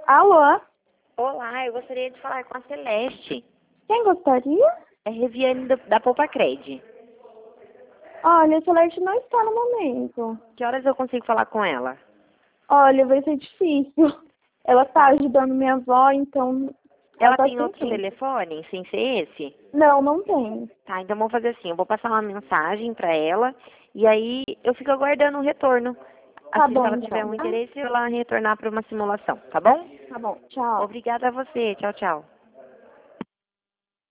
Alô? Olá, eu gostaria de falar com a Celeste. Quem gostaria? É Reviane da Poupa Cred. Olha, a Celeste não está no momento. Que horas eu consigo falar com ela? Olha, vai ser difícil. Ela tá ajudando minha avó, então ela Ela tá tem sem outro tempo. telefone, sem ser esse? Não, não tem. Tá, então vamos fazer assim, eu vou passar uma mensagem pra ela e aí eu fico aguardando o retorno. Tá Assim, se bom, ela tiver então. um interesse, ela retornar para uma simulação, tá bom? Tá bom, tchau. Obrigada a você, tchau, tchau.